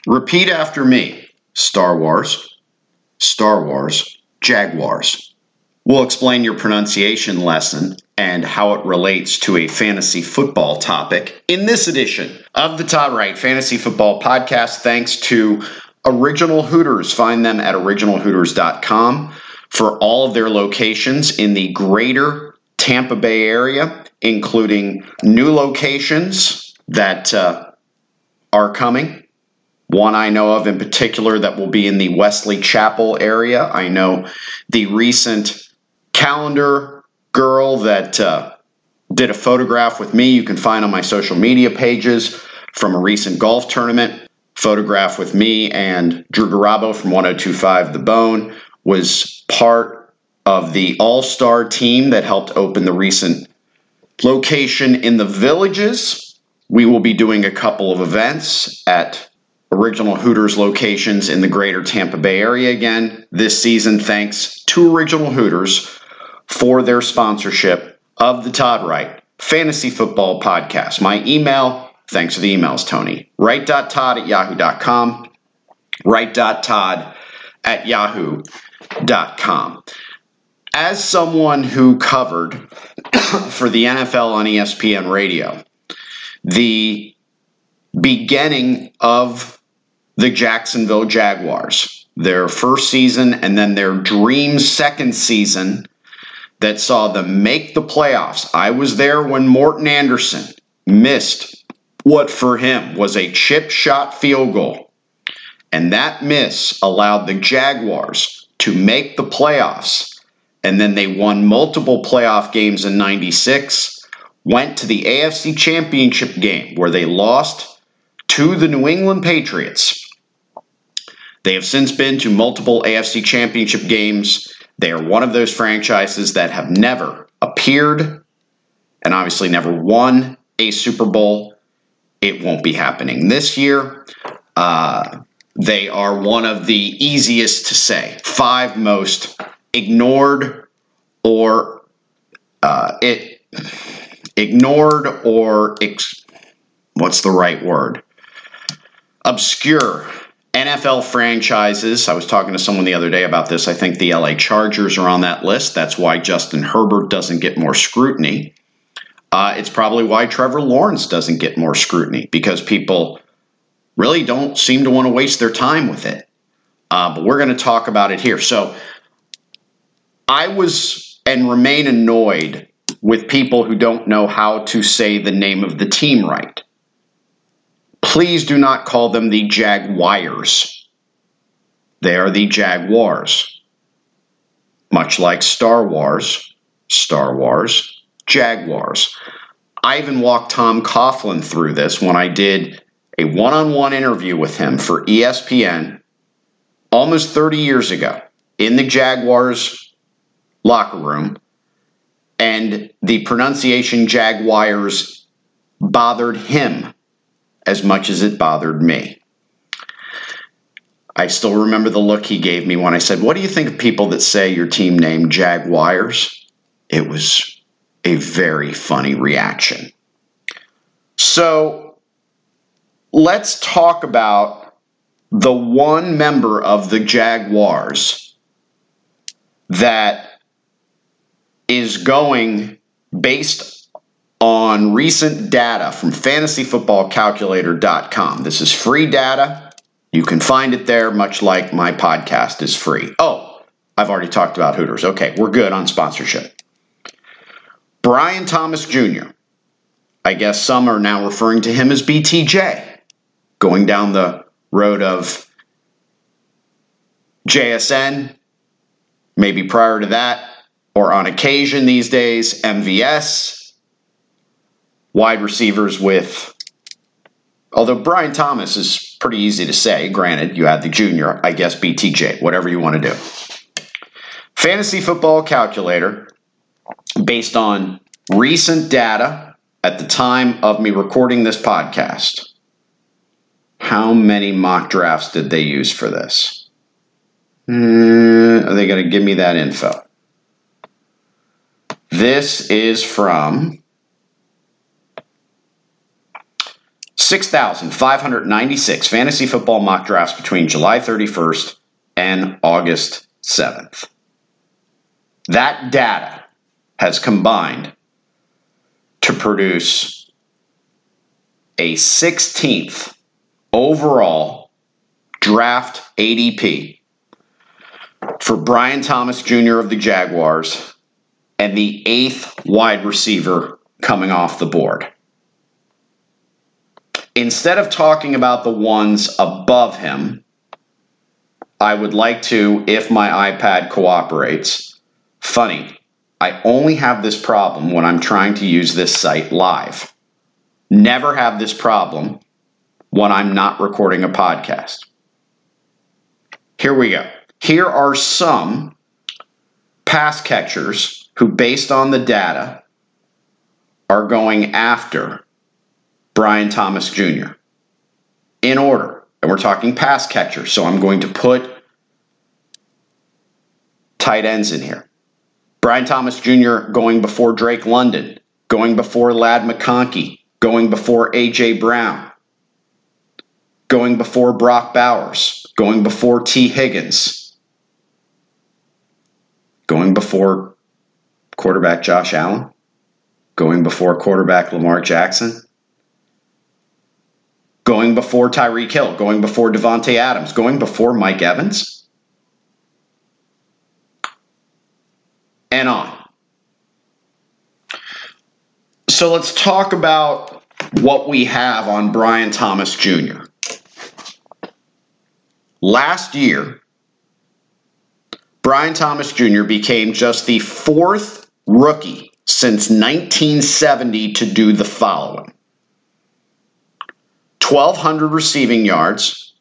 Repeat after me. Star Wars, Star Wars, Jaguars. We'll explain your pronunciation lesson and how it relates to a fantasy football topic in this edition of the Todd Wright Fantasy Football Podcast, thanks to Original Hooters. Find them at originalhooters.com for all of their locations in the greater Tampa Bay area, including new locations that are coming. One I know of in particular that will be in the Wesley Chapel area. I know the recent calendar girl that did a photograph with me. You can find on my social media pages from a recent golf tournament. Photograph with me and Drew Garabo from 1025 The Bone was part of the all-star team that helped open the recent location in the Villages. We will be doing a couple of events at Original Hooters locations in the greater Tampa Bay area again this season, thanks to Original Hooters for their sponsorship of the Todd Wright Fantasy Football Podcast. My email, thanks for the emails, Tony, wright.todd@yahoo.com, wright.todd@yahoo.com. As someone who covered for the NFL on ESPN Radio, the beginning of the Jacksonville Jaguars, their first season and then their dream second season that saw them make the playoffs. I was there when Morton Anderson missed what for him was a chip shot field goal. And that miss allowed the Jaguars to make the playoffs. And then they won multiple playoff games in '96, went to the AFC Championship game where they lost to the New England Patriots. They have since been to multiple AFC Championship games. They are one of those franchises that have never appeared and obviously never won a Super Bowl. It won't be happening this year. They are one of the easiest to say, 5 most ignored or what's the right word? Obscure NFL franchises. I was talking to someone the other day about this. I think the LA Chargers are on that list. That's why Justin Herbert doesn't get more scrutiny. It's probably why Trevor Lawrence doesn't get more scrutiny, because people really don't seem to want to waste their time with it. But we're going to talk about it here. So I was and remain annoyed with people who don't know how to say the name of the team right. Please do not call them the Jaguars. They are the Jaguars. Much like Star Wars, Jaguars. I even walked Tom Coughlin through this when I did a one-on-one interview with him for ESPN almost 30 years ago in the Jaguars locker room, and the pronunciation Jaguars bothered him as much as it bothered me. I still remember the look he gave me when I said, "What do you think of people that say your team name Jaguars?" It was a very funny reaction. So let's talk about the one member of the Jaguars that is going based on recent data from fantasyfootballcalculator.com. This is free data. You can find it there, much like my podcast is free. Oh, I've already talked about Hooters. Okay, we're good on sponsorship. Brian Thomas Jr. I guess some are now referring to him as BTJ, going down the road of JSN, maybe prior to that, or on occasion these days, MVS. Wide receivers with, although Brian Thomas is pretty easy to say, granted, you had the junior, I guess BTJ, whatever you want to do. Fantasy Football Calculator, based on recent data at the time of me recording this podcast. How many mock drafts did they use for this? Are they going to give me that info? This is from 6,596 fantasy football mock drafts between July 31st and August 7th. That data has combined to produce a 16th overall draft ADP for Brian Thomas Jr. of the Jaguars and the 8th wide receiver coming off the board. Instead of talking about the ones above him, I would like to, if my iPad cooperates. Funny, I only have this problem when I'm trying to use this site live. Never have this problem when I'm not recording a podcast. Here we go. Here are some pass catchers who, based on the data, are going after Brian Thomas Jr. in order. And we're talking pass catchers, so I'm going to put tight ends in here. Brian Thomas Jr. going before Drake London, going before Ladd McConkey, going before A.J. Brown, going before Brock Bowers, going before T. Higgins, going before quarterback Josh Allen, going before quarterback Lamar Jackson, going before Tyreek Hill, going before Devontae Adams, going before Mike Evans, and on. So let's talk about what we have on Brian Thomas Jr. Last year, Brian Thomas Jr. became just the 4th rookie since 1970 to do the following: 1,200 receiving yards,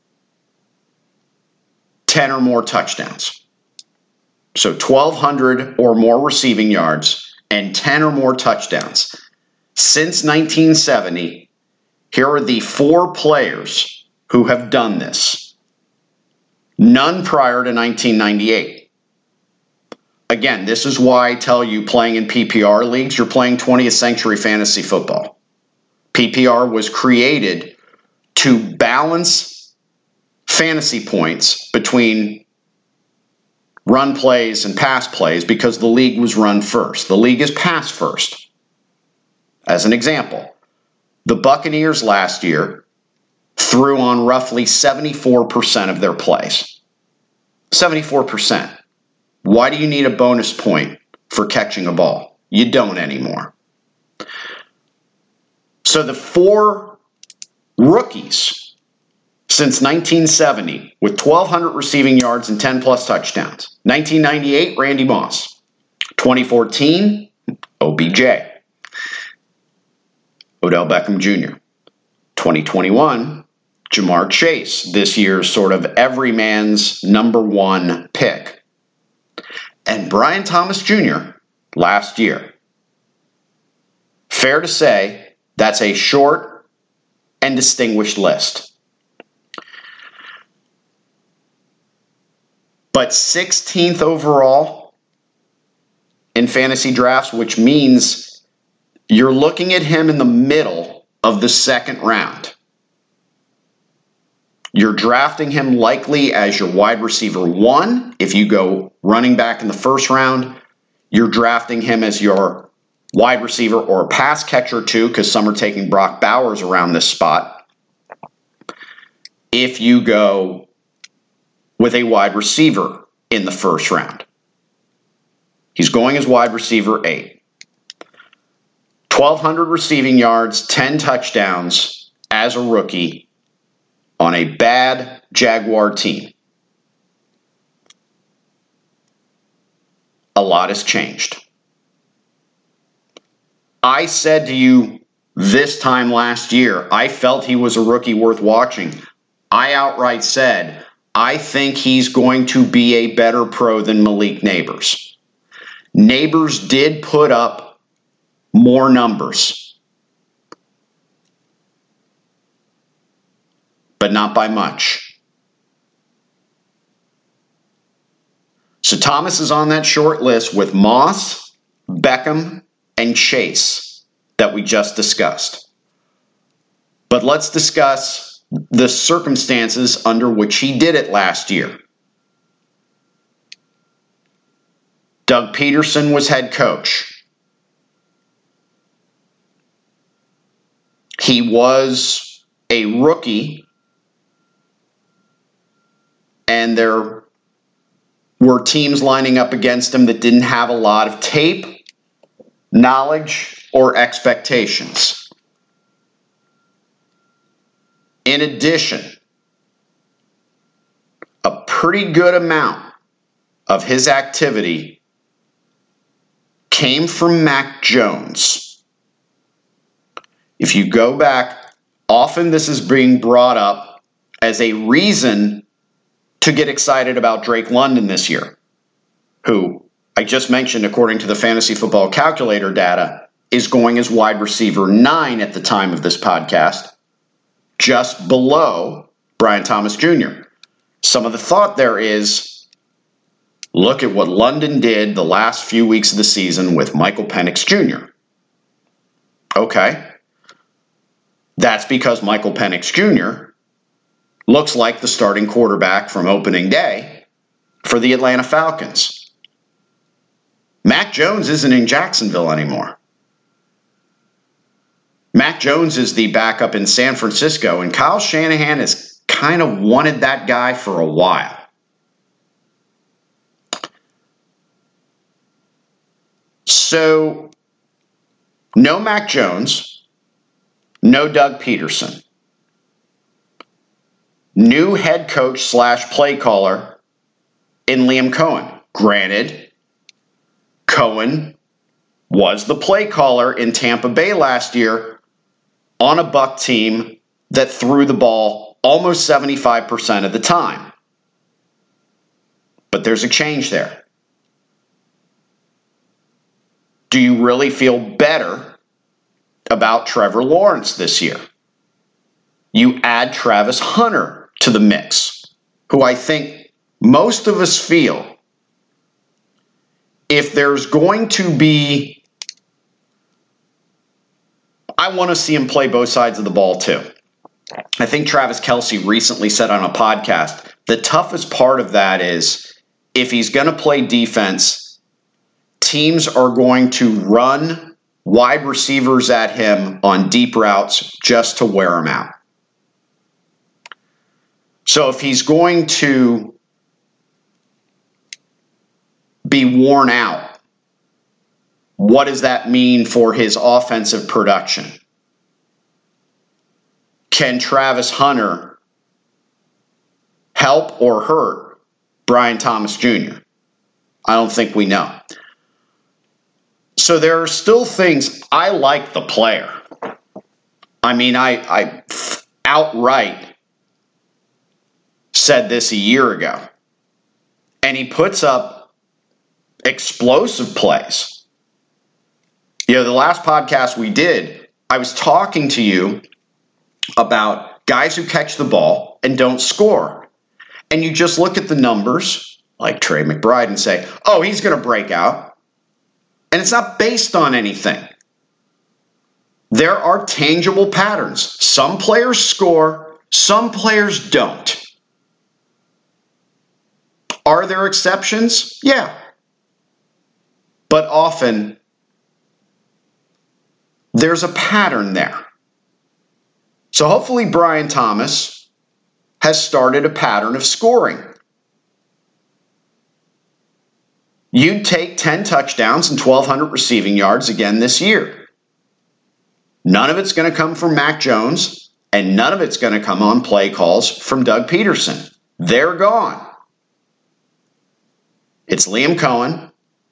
10 or more touchdowns. So 1,200 or more receiving yards and 10 or more touchdowns. Since 1970, here are the 4 players who have done this. None prior to 1998. Again, this is why I tell you, playing in PPR leagues, you're playing 20th century fantasy football. PPR was created to balance fantasy points between run plays and pass plays because the league was run first. The league is pass first. As an example, the Buccaneers last year threw on roughly 74% of their plays. 74%. Why do you need a bonus point for catching a ball? You don't anymore. So the 4 rookies since 1970 with 1,200 receiving yards and 10 plus touchdowns. 1998, Randy Moss. 2014, OBJ. Odell Beckham Jr. 2021, Jamar Chase, this year's sort of everyman's number 1 pick. And Brian Thomas Jr. last year. Fair to say, that's a short and distinguished list. But 16th overall in fantasy drafts, which means you're looking at him in the middle of the 2nd round. You're drafting him likely as your wide receiver 1. If you go running back in the 1st round, you're drafting him as your wide receiver or pass catcher 2, because some are taking Brock Bowers around this spot. If you go with a wide receiver in the 1st round, he's going as wide receiver 8. 1,200 receiving yards, 10 touchdowns as a rookie on a bad Jaguar team. A lot has changed. I said to you this time last year, I felt he was a rookie worth watching. I outright said, I think he's going to be a better pro than Malik Nabers. Nabers did put up more numbers, but not by much. So Thomas is on that short list with Moss, Beckham, and Chase that we just discussed. But let's discuss the circumstances under which he did it last year. Doug Peterson was head coach. He was a rookie, and there were teams lining up against him that didn't have a lot of tape, knowledge, or expectations. In addition, a pretty good amount of his activity came from Mac Jones. If you go back, often this is being brought up as a reason to get excited about Drake London this year, who I just mentioned, according to the Fantasy Football Calculator data, is going as wide receiver 9 at the time of this podcast, just below Brian Thomas Jr. Some of the thought there is, look at what London did the last few weeks of the season with Michael Penix Jr. Okay. That's because Michael Penix Jr. looks like the starting quarterback from opening day for the Atlanta Falcons. Mac Jones isn't in Jacksonville anymore. Mac Jones is the backup in San Francisco, and Kyle Shanahan has kind of wanted that guy for a while. So, no Mac Jones, no Doug Peterson. New head coach / play caller in Liam Cohen. Granted, Cohen was the play caller in Tampa Bay last year on a Buck team that threw the ball almost 75% of the time. But there's a change there. Do you really feel better about Trevor Lawrence this year? You add Travis Hunter to the mix, who I think most of us feel if there's going to be, I want to see him play both sides of the ball too. I think Travis Kelce recently said on a podcast, the toughest part of that is if he's going to play defense, teams are going to run wide receivers at him on deep routes just to wear him out. So if he's going to be worn out, what does that mean for his offensive production? Can Travis Hunter help or hurt Brian Thomas Jr.? I don't think we know. So there are still things. I like the player. I mean, I outright said this a year ago. And he puts up explosive plays. You know, the last podcast we did, I was talking to you about guys who catch the ball and don't score. And you just look at the numbers, like Trey McBride, and say, oh, he's going to break out. And it's not based on anything. There are tangible patterns. Some players score, some players don't. Are there exceptions? Yeah. But often, there's a pattern there. So hopefully Brian Thomas has started a pattern of scoring. You'd take 10 touchdowns and 1,200 receiving yards again this year. None of it's going to come from Mac Jones, and none of it's going to come on play calls from Doug Peterson. They're gone. It's Liam Cohen.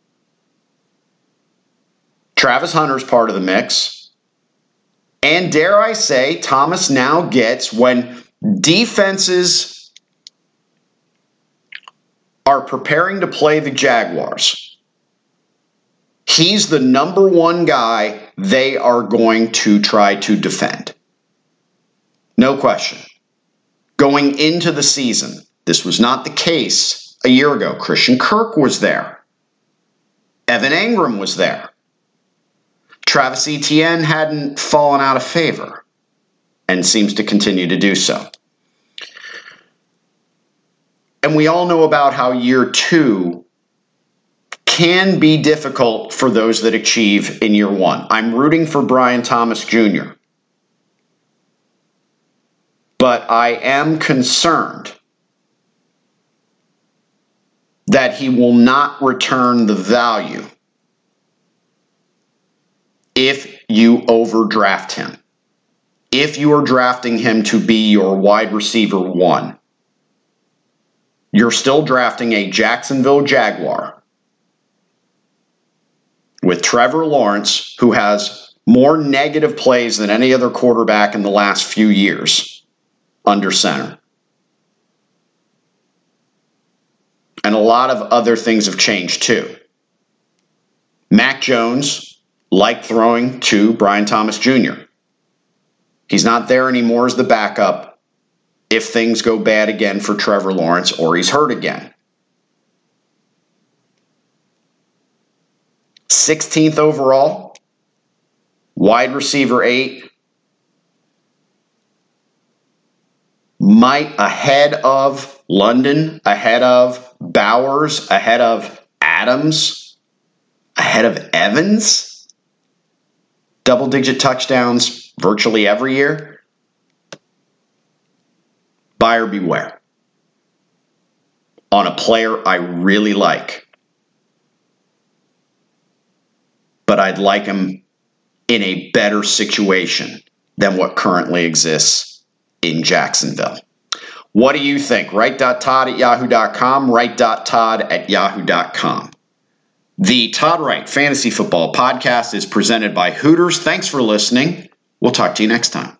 Travis Hunter's part of the mix. And dare I say, Thomas now gets, when defenses are preparing to play the Jaguars, he's the number one guy they are going to try to defend. No question. Going into the season, this was not the case a year ago. Christian Kirk was there. Evan Engram was there. Travis Etienne hadn't fallen out of favor. and seems to continue to do so. And we all know about how year 2 can be difficult for those that achieve in year 1. I'm rooting for Brian Thomas Jr., but I am concerned that he will not return the value if you overdraft him. If you are drafting him to be your wide receiver 1, you're still drafting a Jacksonville Jaguar with Trevor Lawrence, who has more negative plays than any other quarterback in the last few years under center. And a lot of other things have changed too. Mac Jones liked throwing to Brian Thomas Jr. He's not there anymore as the backup if things go bad again for Trevor Lawrence or he's hurt again. 16th overall, wide receiver 8, might ahead of London, ahead of Bowers, ahead of Adams, ahead of Evans. Double-digit touchdowns virtually every year. Buyer beware. On a player I really like. But I'd like him in a better situation than what currently exists in Jacksonville. What do you think? Write.todd@yahoo.com, write.todd@yahoo.com. The Todd Wright Fantasy Football Podcast is presented by Hooters. Thanks for listening. We'll talk to you next time.